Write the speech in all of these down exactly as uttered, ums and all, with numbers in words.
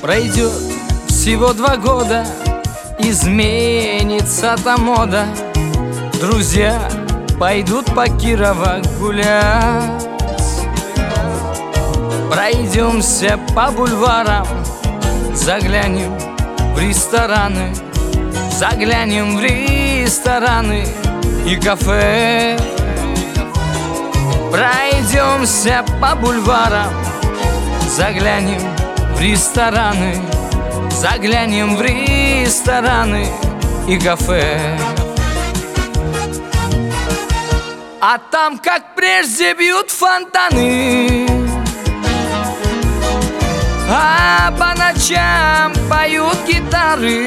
Пройдет всего два года, изменится-то мода. Друзья пойдут по Кирово гулять. Пройдемся по бульварам, заглянем в рестораны, заглянем в рестораны и кафе. Пройдемся по бульварам, заглянем в рестораны, заглянем в рестораны и кафе. А там, как прежде, бьют фонтаны, а по ночам поют гитары.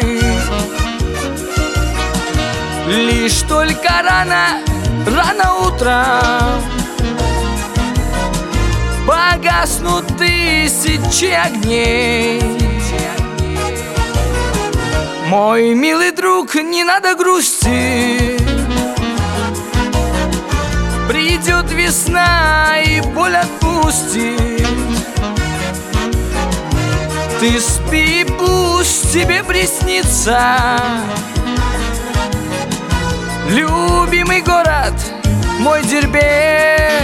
Лишь только рано, рано утром погаснут тысячи огней. Мой милый друг, не надо грустить, придет весна и боль отпустит. Ты спи, пусть тебе приснится любимый город мой Дербент.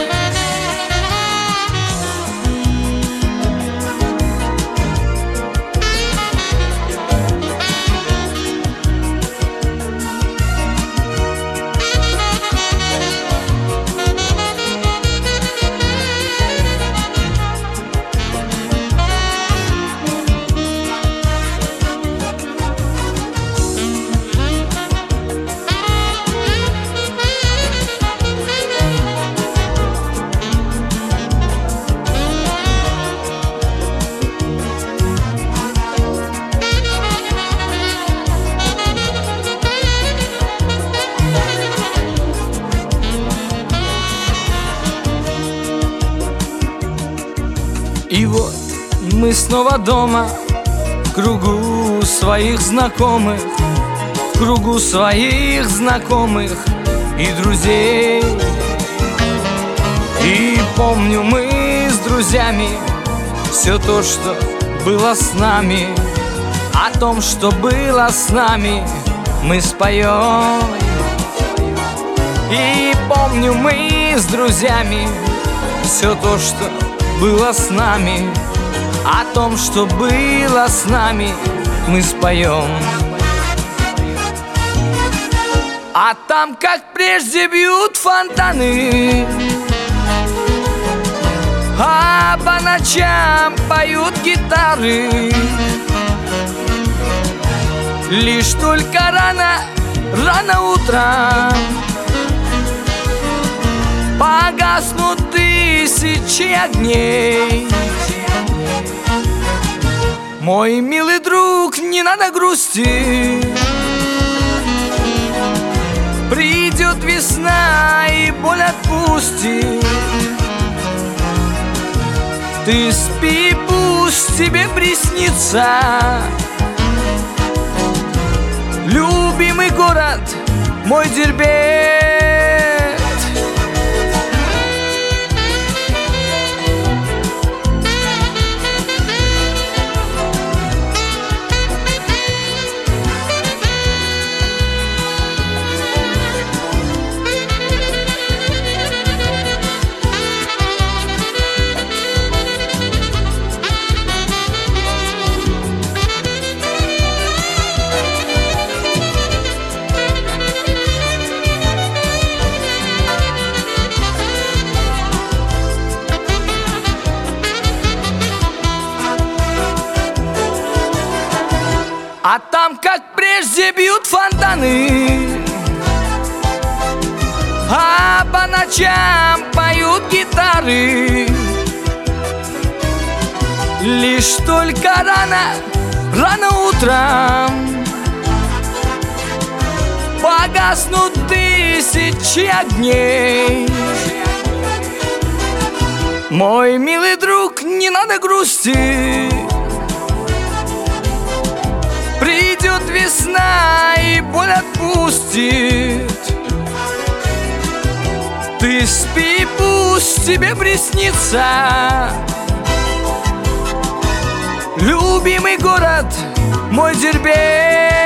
И вот мы снова дома, в кругу своих знакомых, в кругу своих знакомых и друзей. И помню, мы с друзьями все то, что было с нами. О том, что было с нами, мы споем. И помню, мы с друзьями все то, что было с нами. О том, что было с нами, мы споем. А там, как прежде, бьют фонтаны, а по ночам поют гитары. Лишь только рано, рано утром погаснут тысячи огней. Мой милый друг, не надо грустить, придет весна и боль отпустит. Ты спи, пусть тебе приснится любимый город мой Дербент. А там, как прежде, бьют фонтаны, а по ночам поют гитары. Лишь только рано, рано утром погаснут тысячи огней. Мой милый друг, не надо грустить, придет весна и боль отпустит. Ты спи, пусть тебе приснится Любимый город, мой Дербент.